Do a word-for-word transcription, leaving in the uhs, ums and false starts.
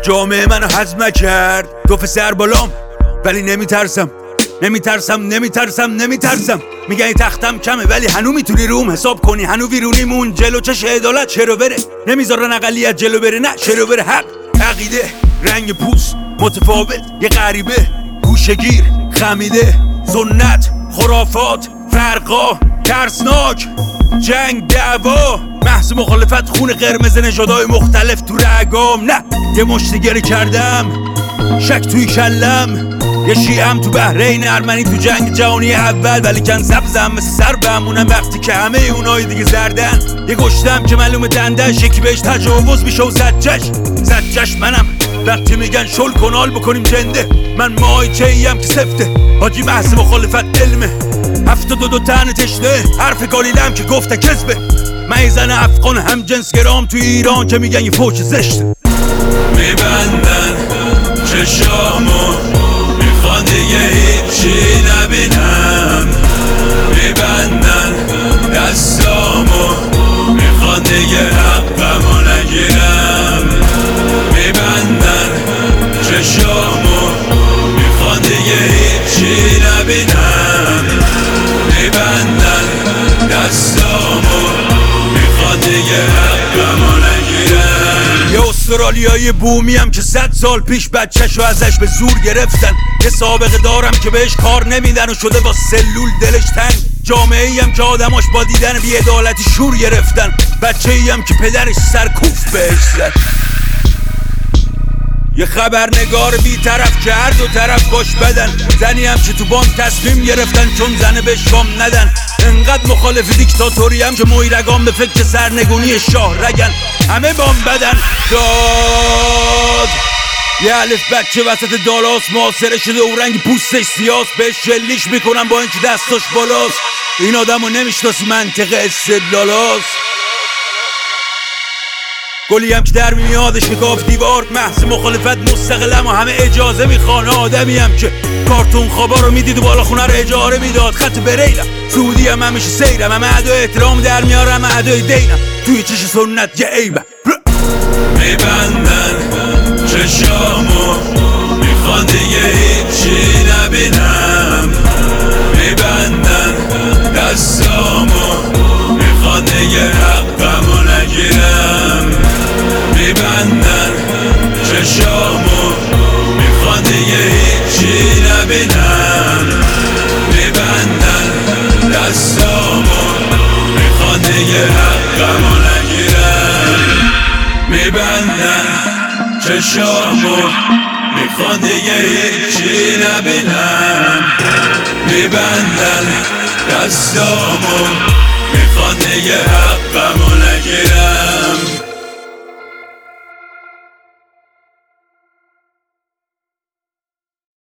جامعه منو هضم نکرد. دو سر بالام ولی نمیترسم نمیترسم نمیترسم نمیترسم. میگن این تختم کمه ولی هنو میتونی روم حساب کنی. هنو ویرونیمون جلو چش عدالت چرا بره. نمیذارن اقلیت جلو بره، نه چرا بره. حق، عقیده، رنگ پوست متفاوت، یه غریبه، گوشگیر، خمیده، سنت، خرافات، فرقا، ترسناک، جنگ، دعوا، محض مخالفت، خون قرمز نژادهای مختلف تو رگام. نه یه مشتگری کردم، شک توی کلم، یه شیعم تو بحرین، ارمنی تو جنگ جهانی اول، ولی کن سبزم مثل سر بمونم وقتی که همه اونای دیگه زردن. یه گشتم که معلومه دندش، یکی بهش تجاوز میشه و زجش زجش منم. وقتی میگن شل کنال بکنیم جنده، من مای چهیم که سفته حاجی محض مخالفت علمه. هفتاد و دو تن تشنه، حرف گالیلم که گفته کذبه. من زن افغان هم جنس گرام تو ایران که میگن یه فوش زشته. میبندن چشامو، میخوان دیگه هیچی نبینم. میبندن دستامو، میخوان دیگه حقمو نگیرم. میبندن چشامو، میخوان دیگه هیچی نبینم. میبندن دستامو، میخوان دیگه حقمو نگیرم. یه استرالیایی بومیم که صد سال پیش بچه‌شو ازش به زور گرفتن. یه سابقه دارم که بهش کار نمیدن و شده با سلول دلش تنگ. جامعه‌ای هم که آدماش با دیدن بی‌عدالتی شور گرفتن. بچه‌ای هم که پدرش سرکوف بهش زد. یه خبرنگار بی‌طرف که هر دو طرف باش بدن. زنی هم که تو بانک تصمیم گرفتن چون زنه به شام ندن. انقدر مخالف دیکتاتوری هم که مویرگان به فکر سرنگونی شاه رگن. همه بام بدن داد. یه الف بچه وسط دالاس محاصره شده و رنگ پوستش سیاس. بهش شلیش میکنن با اینکه دستاش بالاست. این آدمو نمیشناسی، منطق استدلالاست. گلی هم که در میادش نگاه دیوار، محض مخالفت مستقلم و همه اجازه میخوان. آدمی هم که کارتون خوابا رو میدید و بالا خونه رو اجاره میداد. خط بریلم سعودی هم همیشه سیرم، همه ادای احترام در میارم، همه ادای دینم توی چش سنت یه عیبم. میبندن چشامو، میخوان دیگه هیچی نبینم. میبندن دستامو، میخوان دیگه حقمو نگیرم. میبندن چشامو، میخوان دیگه هیچی نبینم. میبندن دستامو، میخوان دیگه حقمو نگیرم. میبندن چشامو، میخوان دیگه هیچی نبینم. میبندن دستامو، میخوان دیگه حق